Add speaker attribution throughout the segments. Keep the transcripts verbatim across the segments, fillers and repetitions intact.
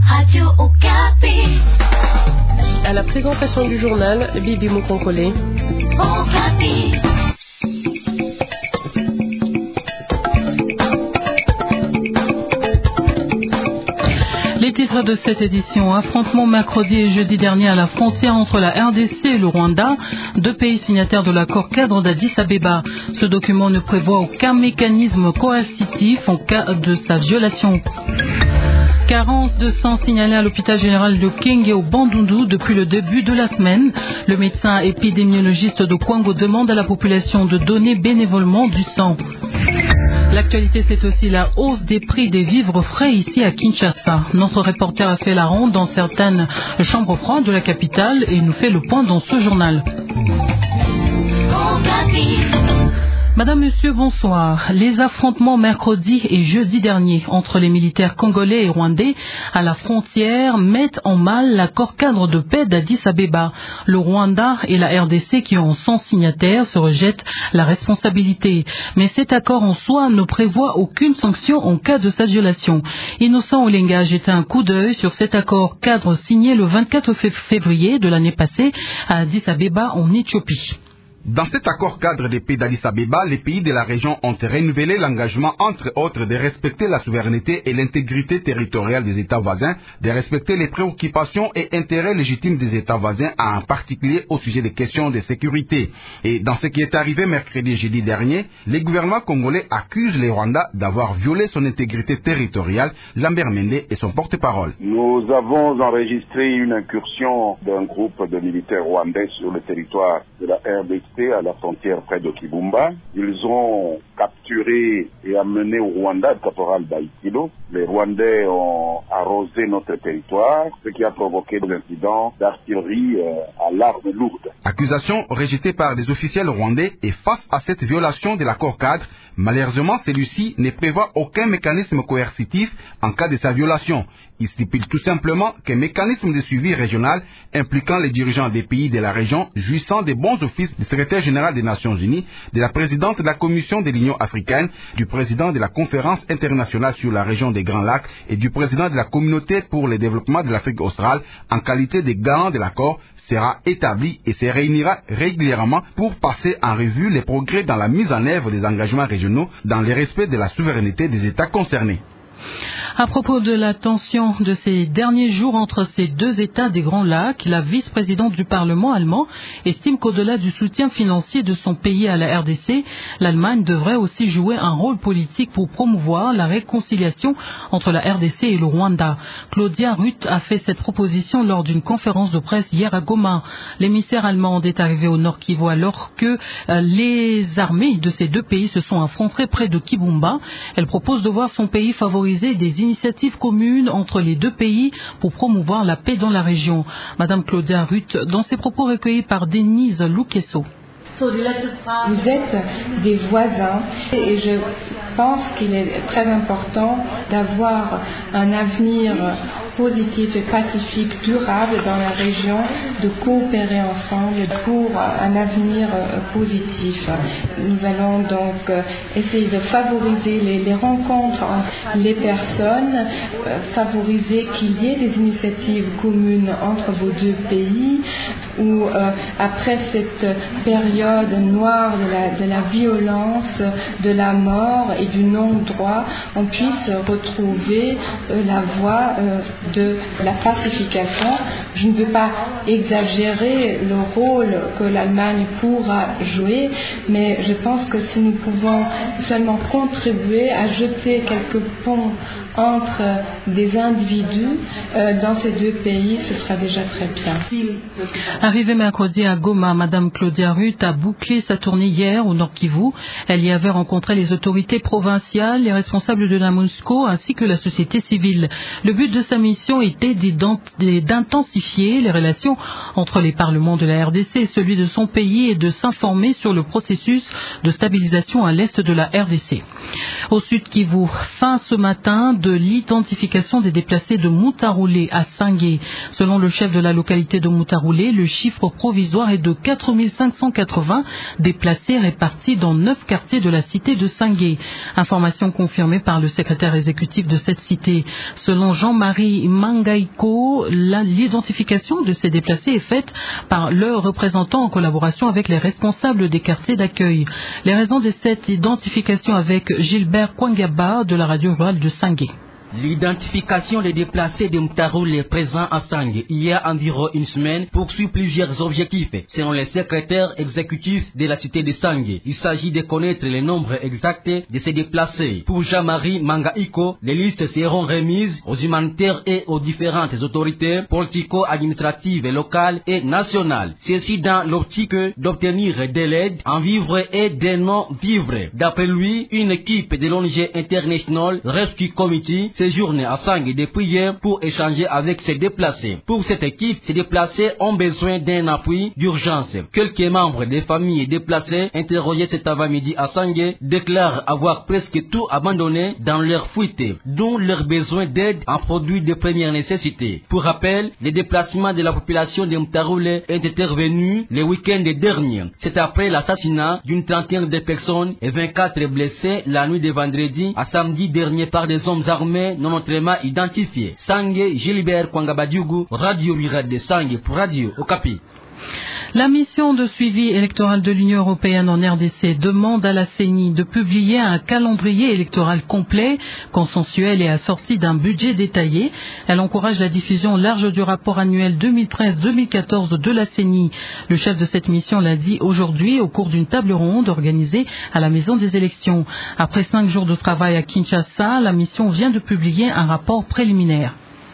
Speaker 1: Radio Okapi.
Speaker 2: À la présentation du journal, Bibi Mukonkole.
Speaker 1: Okapi.
Speaker 3: Les titres de cette édition: affrontement mercredi et jeudi dernier à la frontière entre la R D C et le Rwanda, deux pays signataires de l'accord cadre d'Addis Abeba. Ce document ne prévoit aucun mécanisme coercitif en cas de sa violation. Carence de sang signalée à l'hôpital général de Kenge au Bandundu depuis le début de la semaine. Le médecin épidémiologiste de Kwango demande à la population de donner bénévolement du sang. L'actualité, c'est aussi la hausse des prix des vivres frais ici à Kinshasa. Notre reporter a fait la ronde dans certaines chambres froides de la capitale et nous fait le point dans ce journal. Madame, Monsieur, bonsoir. Les affrontements mercredi et jeudi dernier entre les militaires congolais et rwandais à la frontière mettent en mal l'accord cadre de paix d'Addis Abeba. Le Rwanda et la R D C, qui en sont signataires, se rejettent la responsabilité. Mais cet accord en soi ne prévoit aucune sanction en cas de sa violation. Innocent Olenga a jeté un coup d'œil sur cet accord cadre signé le vingt-quatre février de l'année passée à Addis Abeba en Éthiopie.
Speaker 4: Dans cet accord cadre des pays d'Addis Abeba, les pays de la région ont renouvelé l'engagement, entre autres, de respecter la souveraineté et l'intégrité territoriale des États voisins, de respecter les préoccupations et intérêts légitimes des États voisins, en particulier au sujet des questions de sécurité. Et dans ce qui est arrivé mercredi et jeudi dernier, les gouvernements congolais accusent les Rwandais d'avoir violé son intégrité territoriale. Lambert Mende est son porte-parole.
Speaker 5: Nous avons enregistré une incursion d'un groupe de militaires rwandais sur le territoire de la R D C à la frontière près de Kibumba. Ils ont capturé et amené au Rwanda le caporal Baïkilo. Les Rwandais ont arrosé notre territoire, ce qui a provoqué des incidents d'artillerie à l'arme lourde.
Speaker 4: Accusation rejetée par des officiels rwandais, et face à cette violation de l'accord cadre, malheureusement celui-ci ne prévoit aucun mécanisme coercitif en cas de sa violation. Il stipule tout simplement qu'un mécanisme de suivi régional impliquant les dirigeants des pays de la région, jouissant des bons offices du secrétaire général des Nations Unies, de la présidente de la Commission de l'Union africaine, du président de la Conférence internationale sur la région des Grands Lacs et du président de la Communauté pour le développement de l'Afrique australe, en qualité de garant de l'accord, sera établi et se réunira régulièrement pour passer en revue les progrès dans la mise en œuvre des engagements régionaux dans le respect de la souveraineté des États concernés.
Speaker 3: À propos de la tension de ces derniers jours entre ces deux États des Grands Lacs, la vice-présidente du Parlement allemand estime qu'au-delà du soutien financier de son pays à la R D C, l'Allemagne devrait aussi jouer un rôle politique pour promouvoir la réconciliation entre la R D C et le Rwanda. Claudia Ruth a fait cette proposition lors d'une conférence de presse hier à Goma. L'émissaire allemande est arrivé au Nord Kivu alors que euh, les armées de ces deux pays se sont affrontées près de Kibumba. Elle propose de voir son pays favoriser des initiatives communes entre les deux pays pour promouvoir la paix dans la région. Madame Claudia Ruth, dans ses propos recueillis par Denise Lukeso.
Speaker 6: Vous êtes des voisins et je pense qu'il est très important d'avoir un avenir positif et pacifique, durable dans la région, de coopérer ensemble pour un avenir positif. Nous allons donc essayer de favoriser les, les rencontres entre les personnes, favoriser qu'il y ait des initiatives communes entre vos deux pays, où euh, après cette période noire de la, de la violence, de la mort et du non-droit, on puisse retrouver euh, la voie euh, de la pacification. Je ne veux pas exagérer le rôle que l'Allemagne pourra jouer, mais je pense que si nous pouvons seulement contribuer à jeter quelques ponts entre des individus euh, dans ces deux pays, ce sera déjà très bien.
Speaker 3: Arrivée mercredi à Goma, Madame Claudia Ruth a bouclé sa tournée hier au Nord Kivu. Elle y avait rencontré les autorités provinciales, les responsables de la MONUSCO ainsi que la société civile. Le but de sa mission était d'intensifier les relations entre les parlements de la R D C et celui de son pays et de s'informer sur le processus de stabilisation à l'est de la R D C. Au Sud Kivu, fin ce matin de l'identification des déplacés de Moutaroulé à Sangué. Selon le chef de la localité de Moutaroulé, le chiffre provisoire est de quatre mille cinq cent quatre-vingts déplacés répartis dans neuf quartiers de la cité de Sangué. Information confirmée par le secrétaire exécutif de cette cité. Selon Jean-Marie Mangaiko. L'identification de ces déplacés est faite par leurs représentants en collaboration avec les responsables des quartiers d'accueil. Les raisons de cette identification avec Gilbert Kwangaba de la radio rurale de Sangué.
Speaker 7: L'identification des déplacés de Mtaroule présents à Sangué il y a environ une semaine poursuit plusieurs objectifs. Selon les secrétaires exécutifs de la cité de Sangué, il s'agit de connaître le nombre exact de ces déplacés. Pour Jean-Marie Mangaiko, les listes seront remises aux humanitaires et aux différentes autorités politico-administratives locales et nationales. Ceci dans l'optique d'obtenir de l'aide en vivres et de non-vivres. D'après lui, une équipe de l'O N G International Rescue Committee séjourne à Sangué depuis hier pour échanger avec ces déplacés. Pour cette équipe, ces déplacés ont besoin d'un appui d'urgence. Quelques membres des familles déplacées interrogés cet avant-midi à Sangué déclarent avoir presque tout abandonné dans leur fuite, dont leur besoin d'aide en produits de première nécessité. Pour rappel, les déplacements de la population de Mtaroule est intervenu le week-end dernier. C'est après l'assassinat d'une trentaine de personnes et vingt-quatre blessés la nuit de vendredi à samedi dernier par des hommes armés non autrement identifiés. Sangué, Gilbert Kwangabadiougou, Radio Rurale de Sangué pour Radio Okapi.
Speaker 3: La mission de suivi électoral de l'Union européenne en R D C demande à la C E N I de publier un calendrier électoral complet, consensuel et assorti d'un budget détaillé. Elle encourage la diffusion large du rapport annuel deux mille treize deux mille quatorze de la C E N I. Le chef de cette mission l'a dit aujourd'hui au cours d'une table ronde organisée à la Maison des élections. Après cinq jours de travail à Kinshasa, la mission vient de publier un rapport préliminaire.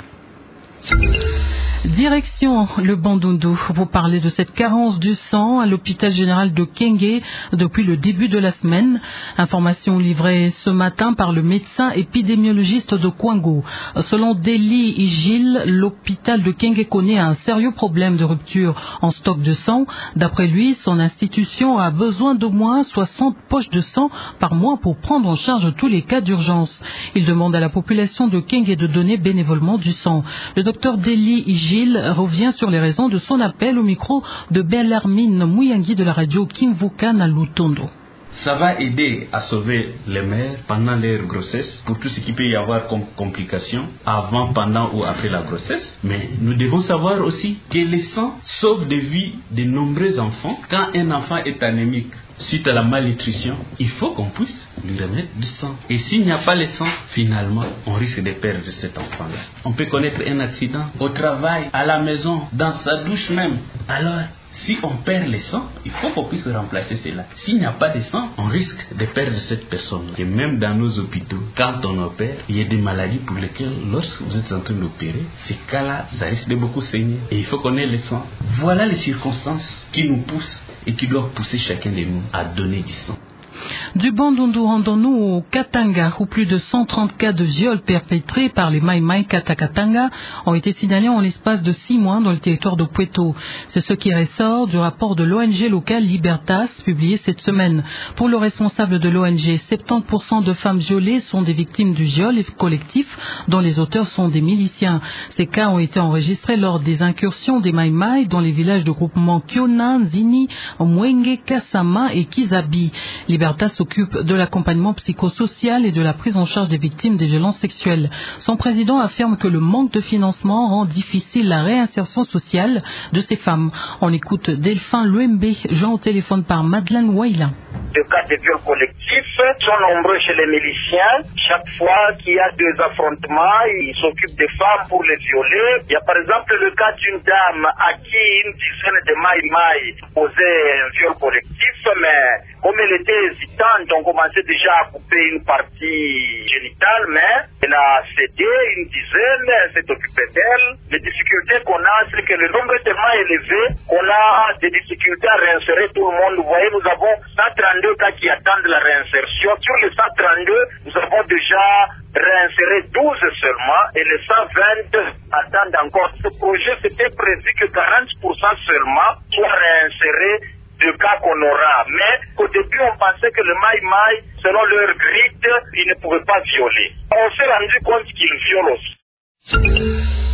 Speaker 3: Direction le Bandundu, vous parlez de cette carence du sang à l'hôpital général de Kenge depuis le début de la semaine. Information livrée ce matin par le médecin épidémiologiste de Kwango. Selon Deli Igil, l'hôpital de Kenge connaît un sérieux problème de rupture en stock de sang. D'après lui, son institution a besoin d'au moins soixante poches de sang par mois pour prendre en charge tous les cas d'urgence. Il demande à la population de Kenge de donner bénévolement du sang. Le docteur Deli Igil revient sur les raisons de son appel au micro de Bellarmine Mouyangi de la radio Kimvuka na Lutondo.
Speaker 8: Ça va aider à sauver les mères pendant leur grossesse pour tout ce qui peut y avoir comme complications avant, pendant ou après la grossesse. Mais nous devons savoir aussi que le sang sauve des vies de nombreux enfants. Quand un enfant est anémique suite à la malnutrition, il faut qu'on puisse lui remettre du sang. Et s'il n'y a pas le sang, finalement, on risque de perdre cet enfant-là. On peut connaître un accident au travail, à la maison, dans sa douche même. Alors, si on perd le sang, il faut qu'on puisse remplacer cela. S'il n'y a pas de sang, on risque de perdre cette personne. Et même dans nos hôpitaux, quand on opère, il y a des maladies pour lesquelles, lorsque vous êtes en train d'opérer, ces cas-là, ça risque de beaucoup saigner. Et il faut qu'on ait le sang. Voilà les circonstances qui nous poussent et qui doivent pousser chacun de nous à donner du sang.
Speaker 3: Du Bandundu, rendons-nous au Katanga, où plus de cent trente cas de viols perpétrés par les Mai Mai Katakatanga ont été signalés en l'espace de six mois dans le territoire de Pueto. C'est ce qui ressort du rapport de l'O N G locale Libertas, publié cette semaine. Pour le responsable de l'O N G, soixante-dix pour cent de femmes violées sont des victimes du viol collectif, dont les auteurs sont des miliciens. Ces cas ont été enregistrés lors des incursions des Mai Mai dans les villages de groupement Kiona, Zini, Mwenge, Kasama et Kizabi. Libertas s'occupe de l'accompagnement psychosocial et de la prise en charge des victimes des violences sexuelles. Son président affirme que le manque de financement rend difficile la réinsertion sociale de ces femmes. On écoute Delphin Luembe, Jean au téléphone par Madeleine Waila.
Speaker 9: Les cas de viol collectif sont nombreux chez les miliciens. Chaque fois qu'il y a des affrontements, ils s'occupent des femmes pour les violer. Il y a par exemple le cas d'une dame à qui une dizaine de maï-maï posait un viol collectif, mais comme elle était hésitante, on commençait déjà à couper une partie génitale, mais elle a cédé une dizaine, elle s'est occupée d'elle. Les difficultés qu'on a, c'est que le nombre est tellement élevé qu'on a des difficultés à réinsérer tout le monde. Vous voyez, nous avons cent trente-deux cas qui attendent la réinsertion. Sur les cent trente-deux, nous avons déjà réinséré douze seulement et les cent vingt attendent encore. Ce projet, c'était prévu que quarante pour cent seulement soient réinsérés de cas qu'on aura. Mais au début, on pensait que le Mai Mai, selon leur grille, ils ne pouvaient pas violer. On s'est rendu compte qu'ils violent aussi.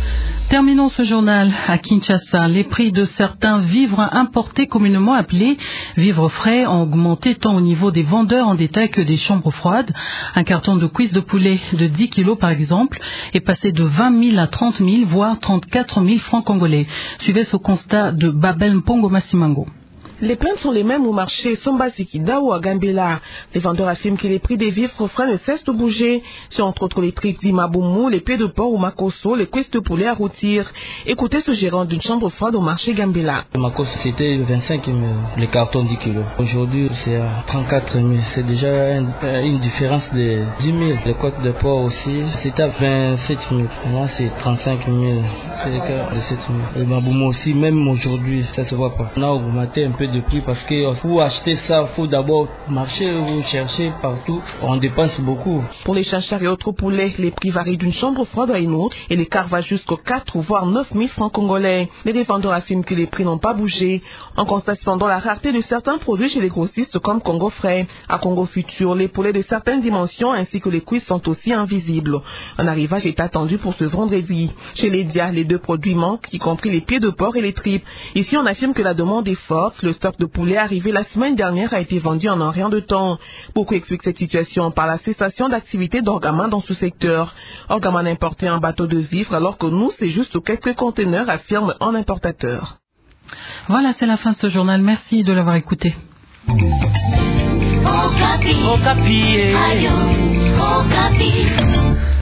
Speaker 3: Terminons ce journal à Kinshasa. Les prix de certains vivres importés communément appelés vivres frais ont augmenté tant au niveau des vendeurs en détail que des chambres froides. Un carton de cuisse de poulet de dix kilos par exemple est passé de vingt mille à trente mille voire trente-quatre mille francs congolais. Suivez ce constat de Babel Mpongo Massimango.
Speaker 10: Les plaintes sont les mêmes au marché Somba Sikida ou à Gambela. Les vendeurs affirment que les prix des vivres frais ne cessent de bouger. C'est entre autres les tripes d'Imaboumou, les pieds de porc ou Makoso, les cuisses de poulet à rôtir. Écoutez ce gérant d'une chambre froide au marché Gambela.
Speaker 11: Le Makoso c'était vingt-cinq mille, les cartons dix kilos. Aujourd'hui c'est à trente-quatre mille. C'est déjà une, une différence de dix mille. Les côtes de porc aussi c'était à vingt-sept mille. Là c'est trente-cinq mille. C'est le cas de sept mille. Le Imaboumou aussi, même aujourd'hui, ça se voit pas. On a augmenté un peu de prix parce que pour acheter ça, il faut d'abord marcher, vous chercher partout, on dépense beaucoup.
Speaker 10: Pour les chachars et autres poulets, les prix varient d'une chambre froide à une autre et l'écart va jusqu'aux quatre voire neuf mille francs congolais. Les défendeurs affirment que les prix n'ont pas bougé. On constate cependant la rareté de certains produits chez les grossistes comme Congo Frais. À Congo Futur, les poulets de certaines dimensions ainsi que les cuisses sont aussi invisibles. Un arrivage est attendu pour ce vendredi. Chez les Dia, les deux produits manquent, y compris les pieds de porc et les tripes. Ici, on affirme que la demande est forte. Le stock de poulet arrivé la semaine dernière a été vendu en un rien de temps. Beaucoup expliquent cette situation par la cessation d'activité d'Orgaman dans ce secteur. Orgaman a importé un bateau de vivres alors que nous, c'est juste quelques conteneurs, affirme un importateur.
Speaker 3: Voilà, c'est la fin de ce journal. Merci de l'avoir écouté.
Speaker 1: Okapi. Okapi. Ayo. Okapi.